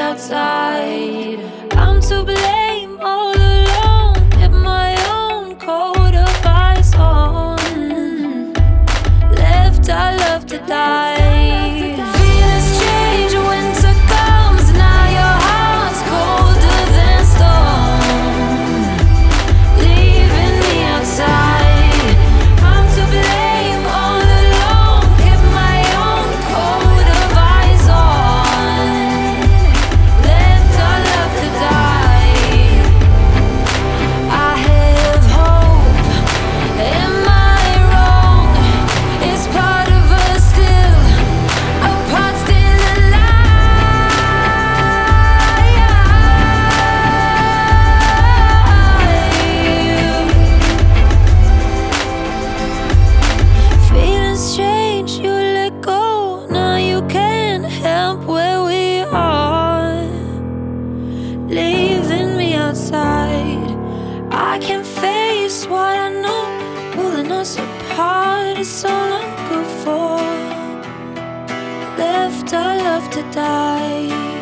outside. I'm to blame all alone. Kept my own coat of ice on. Left our love to die. Feelings change, winter comes. Now your heart's colder than stone, leaving me outside. I'm to blame all alone. Kept my own coat of ice on. Left our love to die. I have hope. Am I wrong? It's part of us still, a part still alive. Feelings change, you let go. Now you can't help where we are, leaving me outside. I can face what I know, pulling us apart. It's all I'm good for. Left our love to die.